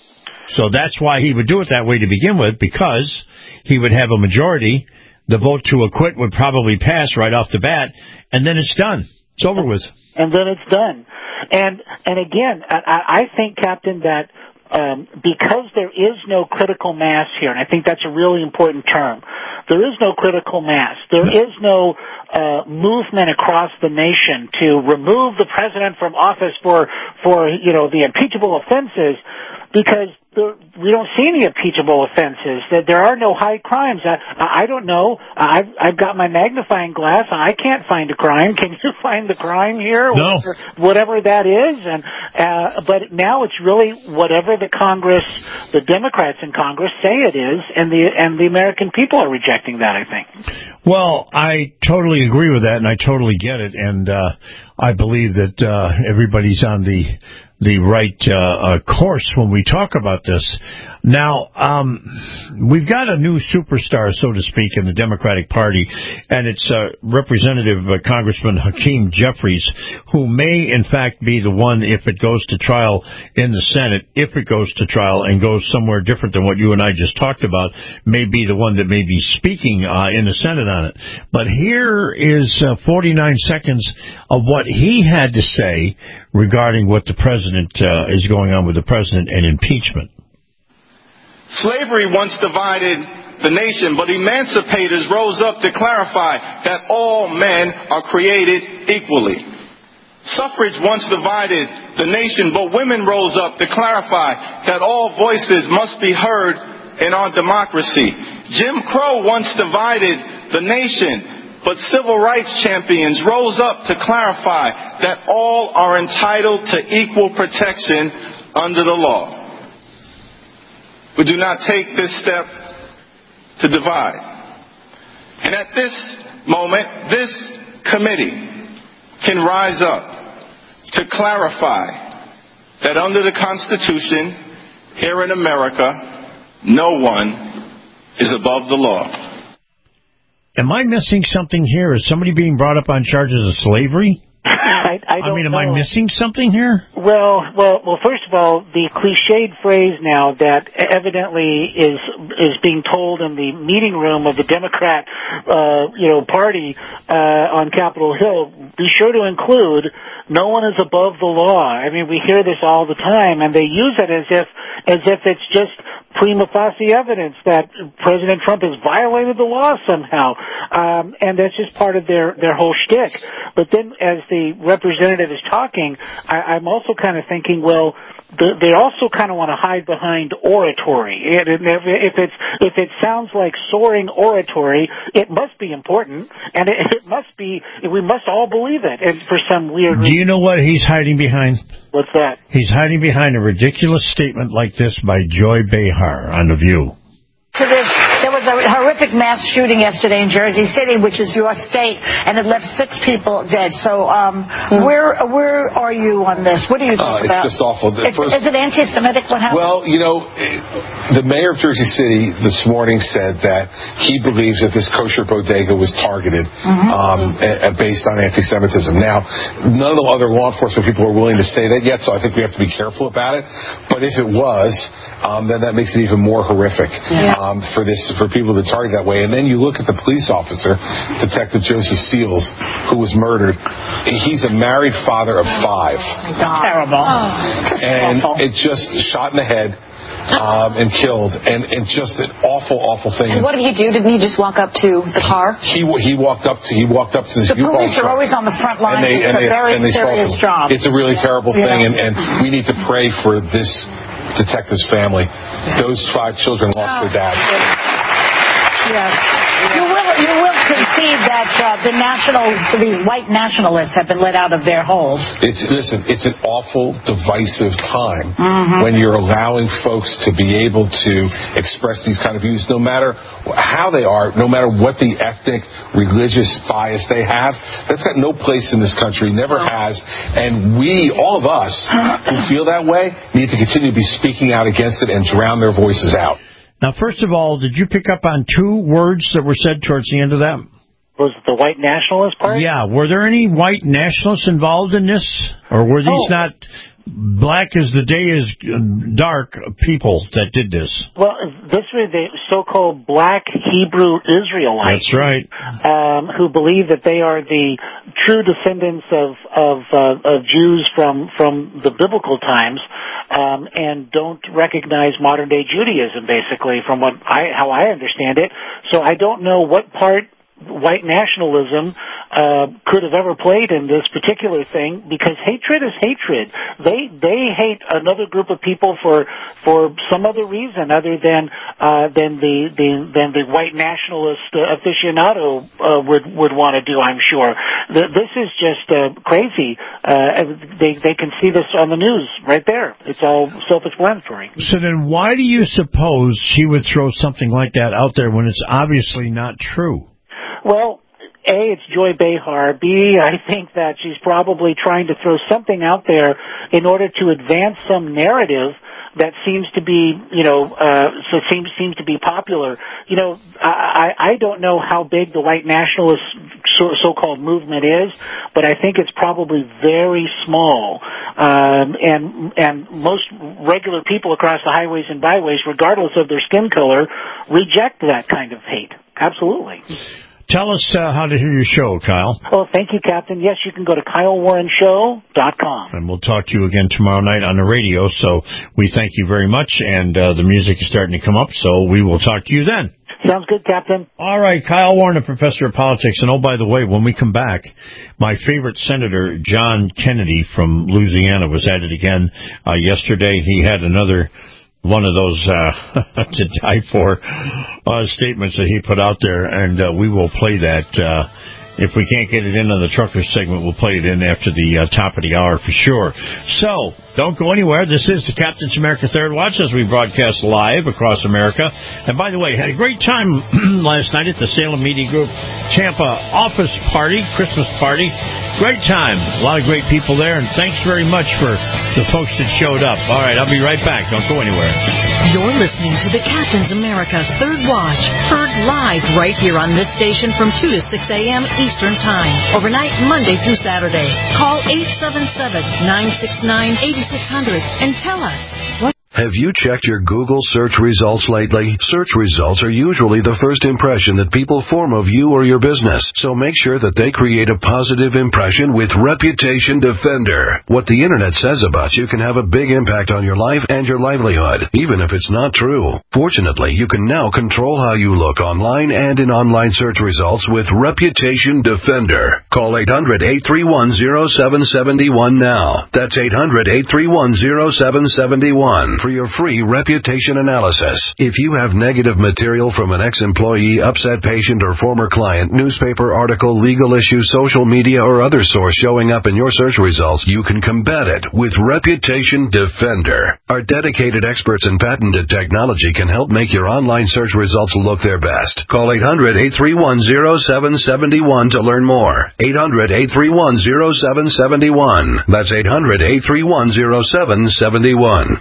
So that's why he would do it that way to begin with, because he would have a majority. The vote to acquit would probably pass right off the bat, and then it's done. It's over with. And then it's done. And and again, I, I think, Captain, that um, because there is no critical mass here, and I think that's a really important term, there is no critical mass. There is no uh, movement across the nation to remove the president from office for, for you know, the impeachable offenses, because there, we don't see any impeachable offenses. That there are no high crimes. I, I don't know. I've, I've got my magnifying glass. I can't find a crime. Can you find the crime here? No. Whatever, whatever that is. And uh, but now it's really whatever the Congress, the Democrats in Congress say it is, and the and the American people are rejecting that, I think. Well, I totally agree with that, and I totally get it, and uh, I believe that uh, everybody's on the the right uh, uh, course when we talk about this. Now, um, we've got a new superstar, so to speak, in the Democratic Party, and it's uh, Representative uh, Congressman Hakeem Jeffries, who may, in fact, be the one, if it goes to trial in the Senate, if it goes to trial and goes somewhere different than what you and I just talked about, may be the one that may be speaking uh, in the Senate on it. But here is uh, forty-nine seconds of what he had to say regarding what the president uh, is going on with the president and impeachment. Slavery once divided the nation, but emancipators rose up to clarify that all men are created equally. Suffrage once divided the nation, but women rose up to clarify that all voices must be heard in our democracy. Jim Crow once divided the nation, but civil rights champions rose up to clarify that all are entitled to equal protection under the law. We do not take this step to divide. And at this moment, this committee can rise up to clarify that under the Constitution here in America, no one is above the law. Am I missing something here? Is somebody being brought up on charges of slavery? I, I, don't I mean, am know. I missing something here? Well, well, well. First of all, the cliched phrase now that evidently is is being told in the meeting room of the Democrat, uh, you know, party uh, on Capitol Hill. Be sure to include "no one is above the law." I mean, we hear this all the time, and they use it as if as if it's just prima facie evidence that President Trump has violated the law somehow. Um, and that's just part of their, their whole shtick. But then as the representative is talking, I, I'm also kind of thinking, well, the, they also kind of want to hide behind oratory. It, it, if it's if it sounds like soaring oratory, it must be important, and it, it must be. We must all believe it. And for some weird reason, do you know what he's hiding behind? What's that? He's hiding behind a ridiculous statement like this by Joy Behar on The View. So there's, there was a horrific mass shooting yesterday in Jersey City, which is your state, and it left six people dead. So um, mm. where where are you on this? What do you think uh, about? It's just awful. It's, first, is it anti-Semitic? What happened? Well, you know, the mayor of Jersey City this morning said that he believes that this kosher bodega was targeted mm-hmm. um, a, a based on anti-Semitism. Now, none of the other law enforcement people are willing to say that yet, so I think we have to be careful about it. But if it was, um, then that makes it even more horrific. Yeah. Um, for this, for people to target that way. And then you look at the police officer, Detective Joseph Seals, who was murdered. He's a married father of five. Terrible. Oh, and awful. it just shot in the head um, and killed. And, and just an awful, awful thing. And what did he do? Didn't he just walk up to the car? He he walked up to he walked up to this The U-Haul police are truck. always on the front line. They, it's a they, very serious job. It's a really yeah. terrible yeah. thing, and, and we need to pray for this detective's family. Those five children lost oh. their dad. Yes. You will, you will concede that uh, the nationals, these white nationalists, have been let out of their holes. It's listen. It's an awful, divisive time mm-hmm. when you're allowing folks to be able to express these kind of views, no matter how they are, no matter what the ethnic, religious bias they have. That's got no place in this country. Never has. And we, all of us, who feel that way, need to continue to be speaking out against it and drown their voices out. Now, first of all, did you pick up on two words that were said towards the end of that? Was it the white nationalist part? Yeah. Were there any white nationalists involved in this? Or were these oh. not black as the day is dark people that did this? Well, this was the so-called black Hebrew Israelites. That's right. Um, who believe that they are the true descendants of of, uh, of Jews from from the biblical times, um, and don't recognize modern day Judaism. Basically, from what I how I understand it. So I don't know what part white nationalism uh, could have ever played in this particular thing, because hatred is hatred. They they hate another group of people for for some other reason other than uh, than the, the than the white nationalist uh, aficionado uh, would would want to do. I'm sure the, this is just uh, crazy. Uh, they they can see this on the news right there. It's all self-explanatory. So then, why do you suppose she would throw something like that out there when it's obviously not true? Well, A, it's Joy Behar. B, I think that she's probably trying to throw something out there in order to advance some narrative that seems to be, you know, uh, so seems seems to be popular. You know, I, I don't know how big the white nationalist so, so-called movement is, but I think it's probably very small. Um, and and most regular people across the highways and byways, regardless of their skin color, reject that kind of hate. Absolutely. Tell us uh, how to hear your show, Kyle. Oh, thank you, Captain. Yes, you can go to Kyle Warren Show dot com. And we'll talk to you again tomorrow night on the radio, so we thank you very much, and uh, the music is starting to come up, so we will talk to you then. Sounds good, Captain. All right, Kyle Warren, a professor of politics. And, oh, by the way, when we come back, my favorite senator, John Kennedy from Louisiana, was at it again uh, yesterday. He had another one of those uh, to die for uh, statements that he put out there, and uh, we will play that. Uh, if we can't get it in on the trucker segment, we'll play it in after the uh, top of the hour for sure. So, don't go anywhere. This is the Captain's America Third Watch as we broadcast live across America. And by the way, had a great time last night at the Salem Media Group Tampa office party, Christmas party. Great time. A lot of great people there, and thanks very much for the folks that showed up. All right, I'll be right back. Don't go anywhere. You're listening to the Captain's America Third Watch, heard live right here on this station from two to six a.m. Eastern Time, overnight Monday through Saturday. Call eight seven seven, nine six nine, eight six zero zero and tell us what... Have you checked your Google search results lately? Search results are usually the first impression that people form of you or your business, so make sure that they create a positive impression with Reputation Defender. What the internet says about you can have a big impact on your life and your livelihood, even if it's not true. Fortunately, you can now control how you look online and in online search results with Reputation Defender. Call eight hundred, eight three one, zero seven seven one now. That's eight hundred, eight three one, zero seven seven one. For your free reputation analysis. If you have negative material from an ex-employee, upset patient, or former client, newspaper article, legal issue, social media, or other source showing up in your search results, you can combat it with Reputation Defender. Our dedicated experts in patented technology can help make your online search results look their best. Call eight hundred, eight three one, zero seven seven one to learn more. eight hundred, eight three one, zero seven seven one. That's eight hundred, eight three one, zero seven seven one.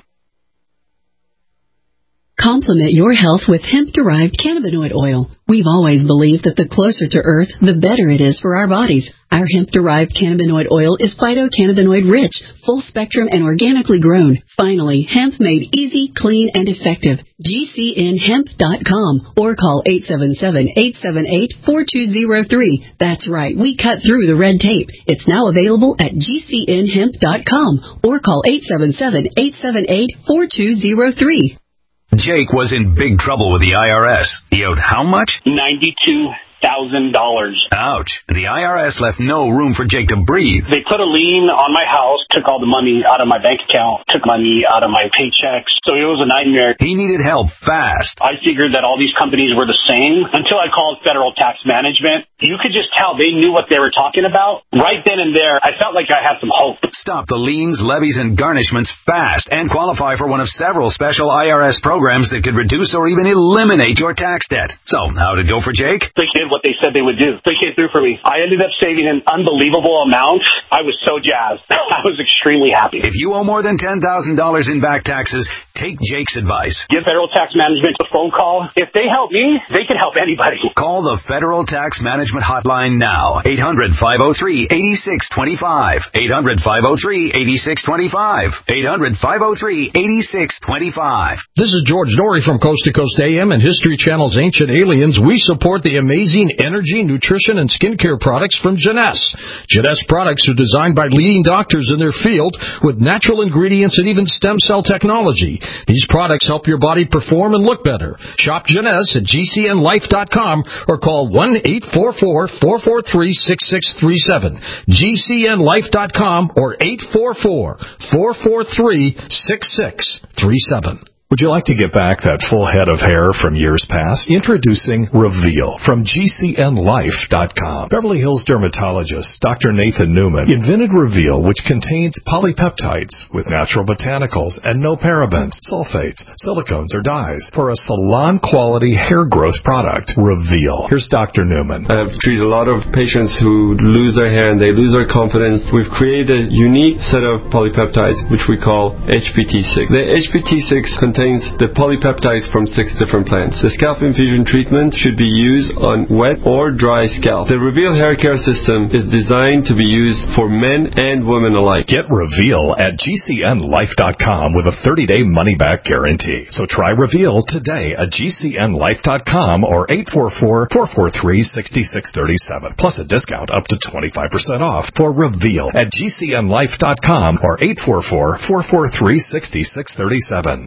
Complement your health with hemp-derived cannabinoid oil. We've always believed that the closer to Earth, the better it is for our bodies. Our hemp-derived cannabinoid oil is phytocannabinoid-rich, full-spectrum, and organically grown. Finally, hemp made easy, clean, and effective. G C N hemp dot com or call eight seven seven, eight seven eight, four two zero three. That's right, we cut through the red tape. It's now available at G C N hemp dot com or call eight seven seven, eight seven eight, four two zero three. Jake was in big trouble with the I R S. He owed how much? ninety-two thousand dollars. Ouch. The I R S left no room for Jake to breathe. They put a lien on my house, took all the money out of my bank account, took money out of my paychecks. So it was a nightmare. He needed help fast. I figured that all these companies were the same until I called Federal Tax Management. You could just tell they knew what they were talking about. Right then and there, I felt like I had some hope. Stop the liens, levies, and garnishments fast and qualify for one of several special I R S programs that could reduce or even eliminate your tax debt. So, how'd it go for Jake? They did what they said they would do. They came through for me. I ended up saving an unbelievable amount. I was so jazzed. I was extremely happy. If you owe more than ten thousand dollars in back taxes, take Jake's advice. Give Federal Tax Management a phone call. If they help me, they can help anybody. Call the Federal Tax Management Hotline now. eight hundred, five oh three, eight six two five. eight hundred, five oh three, eight six two five. eight hundred, five oh three, eight six two five. This is George Norrie from Coast to Coast A M and History Channel's Ancient Aliens. We support the amazing energy, nutrition, and skincare products from Jeunesse. Jeunesse products are designed by leading doctors in their field with natural ingredients and even stem cell technology. These products help your body perform and look better. Shop Jeunesse at G C N life dot com or call one eight four four, four four three, six six three seven. G C N life dot com or eight four four, four four three, six six three seven. Would you like to get back that full head of hair from years past? Introducing Reveal from G C N life dot com. Beverly Hills dermatologist Doctor Nathan Newman invented Reveal, which contains polypeptides with natural botanicals and no parabens, sulfates, silicones, or dyes for a salon-quality hair growth product. Reveal. Here's Doctor Newman. I've treated a lot of patients who lose their hair and they lose their confidence. We've created a unique set of polypeptides, which we call H P T six. The H P T six contains the polypeptides from six different plants. The scalp infusion treatment should be used on wet or dry scalp. The Reveal hair care system is designed to be used for men and women alike. Get Reveal at G C N life dot com with a thirty-day money-back guarantee. So try Reveal today at G C N life dot com or eight four four, four four three, six six three seven. Plus a discount up to twenty-five percent off for Reveal at G C N life dot com or eight four four, four four three, six six three seven.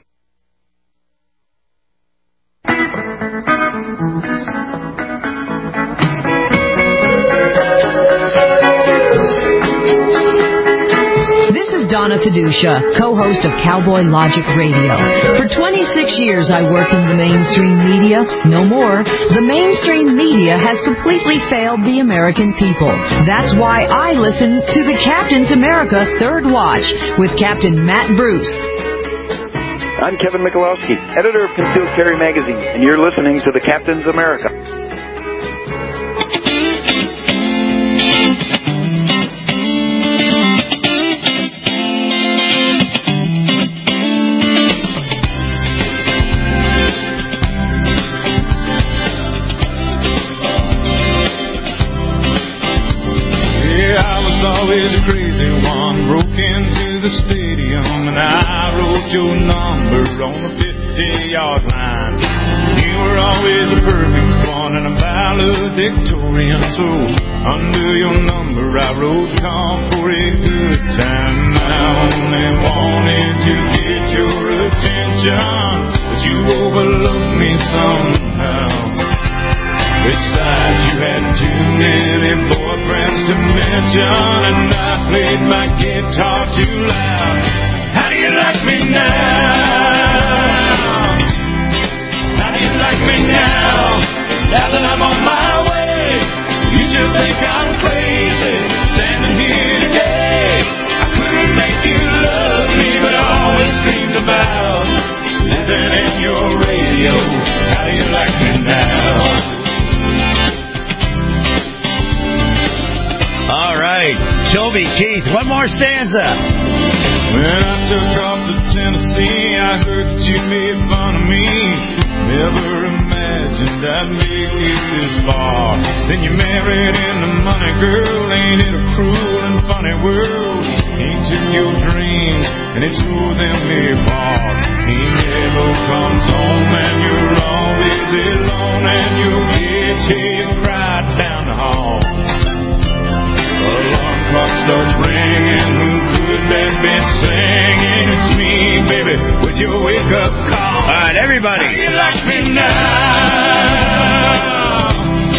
Donna Fiducia, co-host of Cowboy Logic Radio. For twenty-six years I worked in the mainstream media. No more. The mainstream media has completely failed the American people. That's why I listen to the Captain's America Third Watch with Captain Matt Bruce. I'm Kevin Michalowski, editor of Concealed Carry Magazine, and you're listening to the Captain's America. Always a crazy one, broke into the stadium and I wrote your number on the fifty-yard line. You were always a perfect one and a valedictorian, so under your number I wrote call for a good time. I only wanted to get your attention, but you overlooked me somehow. Besides, you had too many boyfriends to mention, and I played my guitar too loud. How do you like me now? How do you like me now? Now that I'm on my way, you still think I'm crazy, standing here today. I couldn't make you love me, but I always dreamed about living in your radio. How do you like me now? All right, Toby Keith, one more stanza. When I took off to Tennessee, I heard that you made fun of me. Never imagined I'd make it this far. Then you married into money, girl. Ain't it a cruel and funny world? He took your dreams and he tore them apart. He never comes home and you're always alone, and your kids hear you cry down the hall. Alarm clock starts ringing. Who could that be singing? It's me, baby. Would you wake up call? All right, everybody. How you like me now?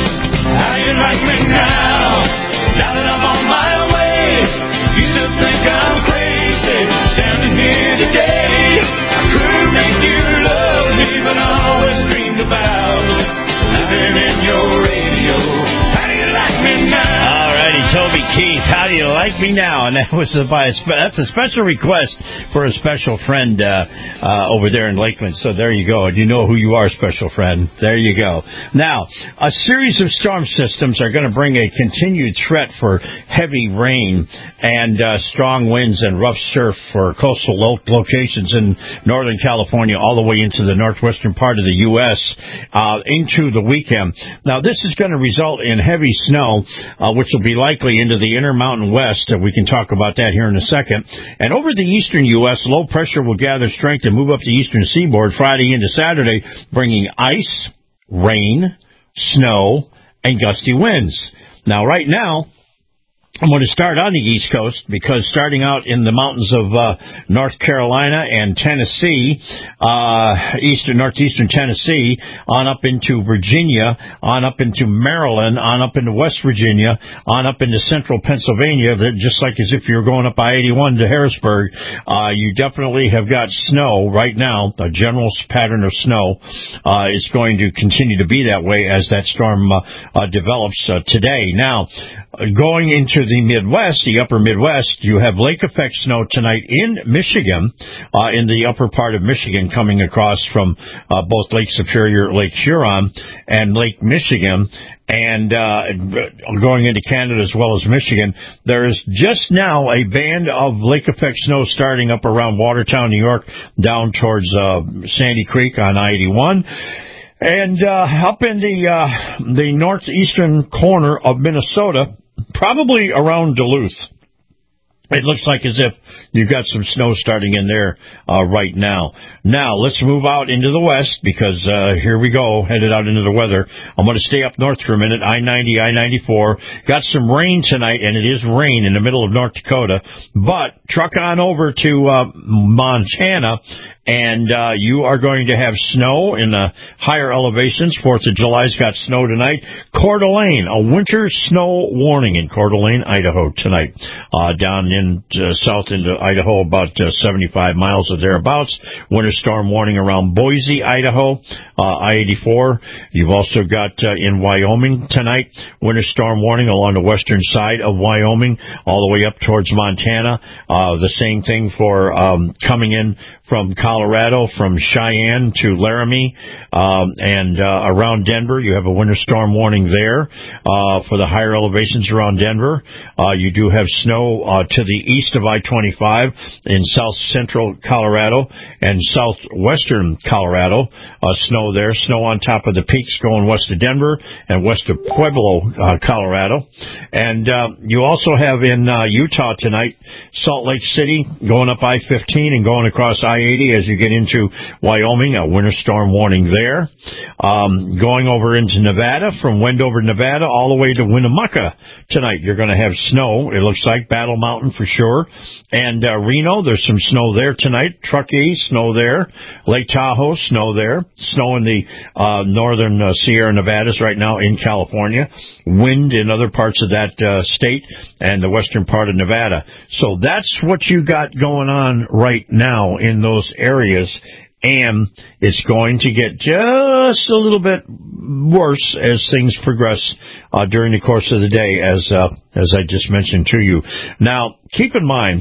How you like me now? Now that I'm on my way, you still think I'm crazy, standing here today. I couldn't make you love me, but I always dreamed about living in your radio. How do you like me now? All righty, Toby Keith, how do you like me now? And that was a, by a spe- that's a special request for a special friend uh, uh, over there in Lakeland. So there you go. And you know who you are, special friend. There you go. Now, a series of storm systems are going to bring a continued threat for heavy rain and uh, strong winds and rough surf for coastal lo- locations in Northern California all the way into the northwestern part of the U S uh, into the weekend. Now, this is going to result in heavy snow, uh, which will be likely into the Intermountain West. Uh, we can talk about that here in a second. And over the eastern U S, low pressure will gather strength and move up the eastern seaboard Friday into Saturday, bringing ice, rain, snow, and gusty winds. Now, right now, I'm going to start on the East Coast because starting out in the mountains of uh, North Carolina and Tennessee, uh, eastern, northeastern Tennessee, on up into Virginia, on up into Maryland, on up into West Virginia, on up into central Pennsylvania, that just like as if you were going up I eighty-one to Harrisburg, uh, you definitely have got snow right now. A general pattern of snow uh, is going to continue to be that way as that storm uh, uh, develops uh, today. Now, going into the Midwest, the upper Midwest, you have lake effect snow tonight in Michigan, uh, in the upper part of Michigan, coming across from uh, both Lake Superior, Lake Huron, and Lake Michigan, and uh, going into Canada as well as Michigan. There is just now a band of lake effect snow starting up around Watertown, New York, down towards uh, Sandy Creek on I eighty-one. And uh, up in the uh, the northeastern corner of Minnesota, probably around Duluth, it looks like as if you've got some snow starting in there uh, right now. Now, let's move out into the west because uh, here we go, headed out into the weather. I'm going to stay up north for a minute, I ninety, I ninety-four. Got some rain tonight, and it is rain in the middle of North Dakota. But truck on over to uh, Montana, and uh, you are going to have snow in the higher elevations. Fourth of July's got snow tonight. Coeur d'Alene, a winter snow warning in Coeur d'Alene, Idaho tonight. Uh, down in uh, south into Idaho, about uh, seventy-five miles or thereabouts. Winter storm warning around Boise, Idaho, uh, I eighty-four. You've also got uh, in Wyoming tonight, winter storm warning along the western side of Wyoming, all the way up towards Montana. Uh, the same thing for um, coming in from Colorado. Colorado, from Cheyenne to Laramie, um, and uh, around Denver. You have a winter storm warning there uh, for the higher elevations around Denver. Uh, you do have snow uh, to the east of I twenty-five in south central Colorado and southwestern Colorado. Uh, snow there. Snow on top of the peaks going west of Denver and west of Pueblo, uh, Colorado. And uh, you also have in uh, Utah tonight, Salt Lake City, going up I fifteen and going across I eighty as you get into Wyoming, a winter storm warning there. Um, going over into Nevada, from Wendover, Nevada, all the way to Winnemucca tonight. You're going to have snow, it looks like, Battle Mountain for sure. And uh, Reno, there's some snow there tonight. Truckee, snow there. Lake Tahoe, snow there. Snow in the uh, northern uh, Sierra Nevadas right now in California. Wind in other parts of that uh, state and the western part of Nevada. So that's what you got going on right now in those areas. And it's going to get just a little bit worse as things progress uh, during the course of the day, as uh, as I just mentioned to you. Now, keep in mind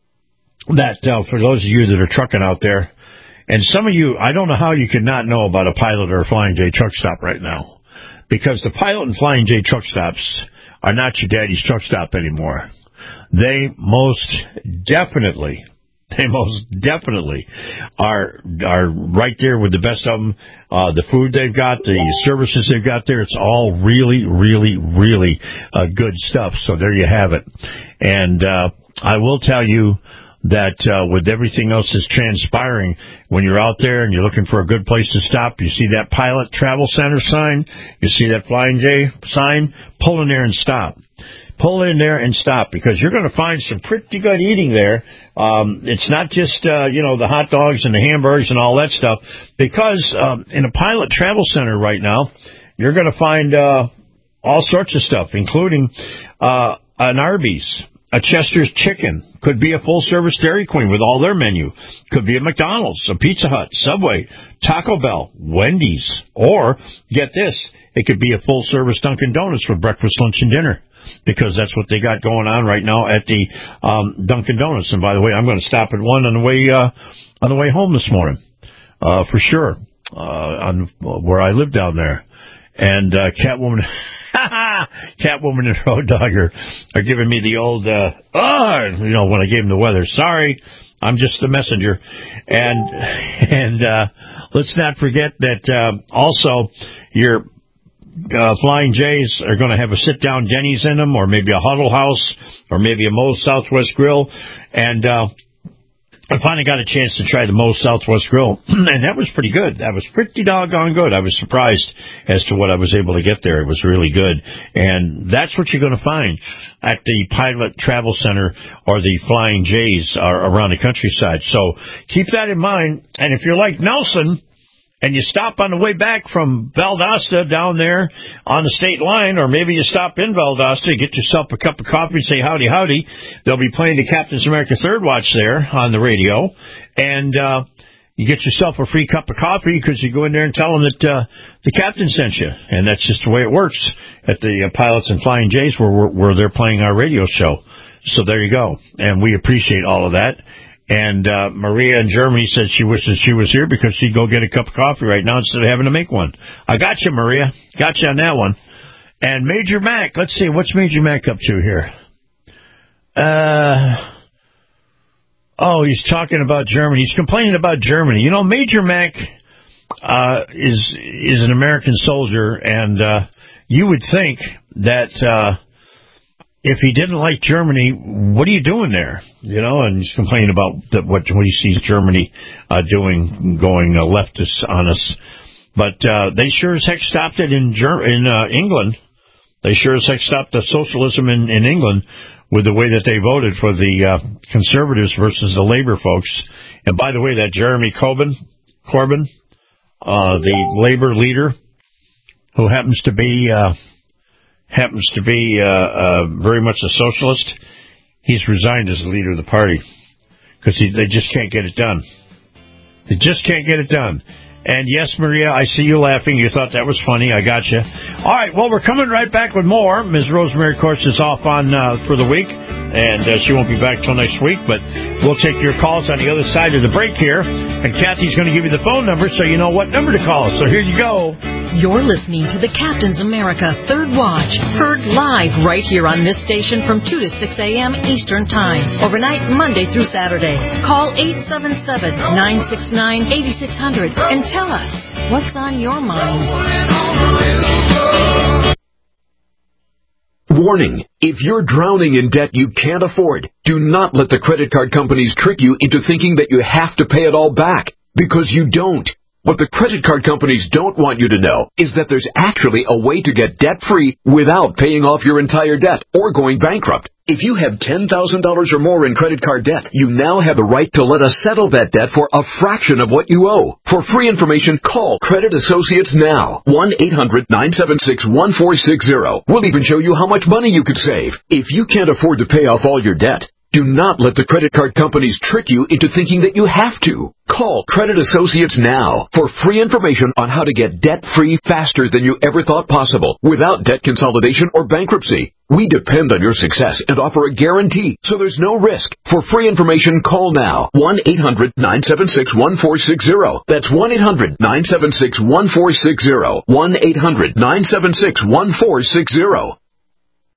that uh, for those of you that are trucking out there, and some of you, I don't know how you could not know about a Pilot or a Flying J truck stop right now, because the Pilot and Flying J truck stops are not your daddy's truck stop anymore. They most definitely... They most definitely are are right there with the best of them. Uh, the food they've got, the services they've got there, it's all really, really, really uh, good stuff. So there you have it. And uh, I will tell you that uh, with everything else that's transpiring, when you're out there and you're looking for a good place to stop, you see that Pilot Travel Center sign, you see that Flying J sign, pull in there and stop. Pull in there and stop, because you're going to find some pretty good eating there. Um, it's not just, uh, you know, the hot dogs and the hamburgers and all that stuff, because um, in a Pilot Travel Center right now, you're going to find uh, all sorts of stuff, including uh, an Arby's, a Chester's Chicken, could be a full-service Dairy Queen with all their menu, could be a McDonald's, a Pizza Hut, Subway, Taco Bell, Wendy's, or, get this, it could be a full-service Dunkin' Donuts for breakfast, lunch, and dinner, because that's what they got going on right now at the um, Dunkin' Donuts. And by the way, I'm going to stop at one on the way uh, on the way home this morning, uh, for sure, uh, on where I live down there. And uh, Catwoman, Catwoman and Road Dog are, are giving me the old, uh, oh, you know, when I gave them the weather. Sorry, I'm just the messenger. And and uh, let's not forget that uh, also your Uh, Flying J's are going to have a sit-down Denny's in them, or maybe a Huddle House, or maybe a Moe's Southwest Grill. And uh, I finally got a chance to try the Moe's Southwest Grill, and that was pretty good. That was pretty doggone good. I was surprised as to what I was able to get there. It was really good. And that's what you're going to find at the Pilot Travel Center or the Flying J's around the countryside. So keep that in mind. And if you're like Nelson, and you stop on the way back from Valdosta down there on the state line, or maybe you stop in Valdosta, get yourself a cup of coffee and say howdy, howdy. They'll be playing the Captain's America Third Watch there on the radio. And uh, you get yourself a free cup of coffee because you go in there and tell them that uh, the captain sent you. And that's just the way it works at the uh, Pilots and Flying J's where, where they're playing our radio show. So there you go. And we appreciate all of that. And uh, Maria in Germany said she wishes she was here because she'd go get a cup of coffee right now instead of having to make one. I got you, Maria. Got you on that one. And Major Mac, let's see, what's Major Mac up to here? Uh, oh, he's talking about Germany. He's complaining about Germany. You know, Major Mac uh, is is an American soldier, and uh, you would think that... Uh, if he didn't like Germany, what are you doing there? You know, and he's complaining about the, what, what he sees Germany uh, doing, going uh, leftist on us. But uh, they sure as heck stopped it in Ger- in uh, England. They sure as heck stopped the socialism in, in England with the way that they voted for the uh, conservatives versus the Labour folks. And by the way, that Jeremy Corbyn, Corbyn, uh, the Labour leader, who happens to be... Uh, happens to be uh, uh, very much a socialist, he's resigned as the leader of the party because they just can't get it done. They just can't get it done. And yes, Maria, I see you laughing. You thought that was funny. I got you. All right, well, we're coming right back with more. Miz Rosemary, of course, is off on uh, for the week. and uh, she won't be back till next week, but we'll take your calls on the other side of the break here, and Kathy's going to give you the phone number so you know what number to call. So here you go. You're listening to the Captain's America Third Watch, heard live right here on this station from two to six a.m. Eastern Time, overnight Monday through Saturday. Call eight seven seven, nine six nine, eight six zero zero and tell us what's on your mind. Warning, if you're drowning in debt you can't afford, do not let the credit card companies trick you into thinking that you have to pay it all back, because you don't. What the credit card companies don't want you to know is that there's actually a way to get debt-free without paying off your entire debt or going bankrupt. If you have ten thousand dollars or more in credit card debt, you now have the right to let us settle that debt for a fraction of what you owe. For free information, call Credit Associates now. one eight hundred, nine seven six, one four six zero. We'll even show you how much money you could save. If you can't afford to pay off all your debt, do not let the credit card companies trick you into thinking that you have to. Call Credit Associates now for free information on how to get debt-free faster than you ever thought possible without debt consolidation or bankruptcy. We depend on your success and offer a guarantee, so there's no risk. For free information, call now. one eight hundred, nine seven six, one four six zero. That's one eight hundred, nine seven six, one four six zero. one eight hundred, nine seven six, one four six zero.